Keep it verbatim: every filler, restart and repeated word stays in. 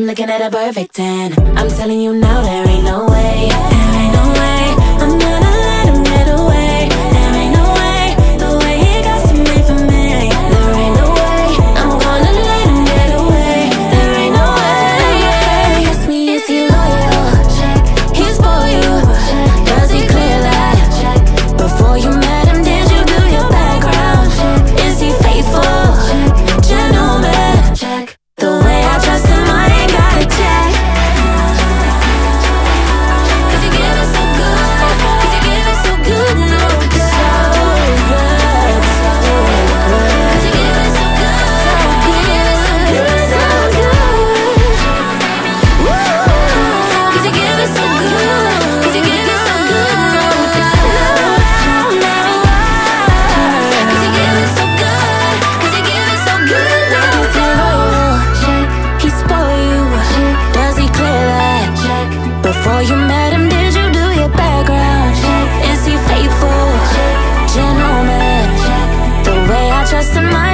looking at a perfect ten. I'm telling you now, there ain't no way. There ain't no way I'm gonna let him get away. There ain't no way, the way he got to me for me. There ain't no way I'm gonna let him get away. There ain't no way. Ask me, is he loyal? Check. He's for you. Check. Does he clear that? Check. Before you met him, did you do your background? Check. Is he faithful? Check. Gentleman? Check. The way I trust him, I ain't gotta check. Cause he give it so good. Cause he give it so good, no doubt. So good, so good. Cause he give it so good. He give it so good, so good. Woo! Cause he give it so good. Cause he give it so good, no doubt. No, no, cause he give it so good. Cause he give it so good, no doubt. Check. He's for you. Check. Does he clear that? Check. Before you met him, did you do your background? Check. Is he faithful? Check. Gentleman? Check. The way I trust him, I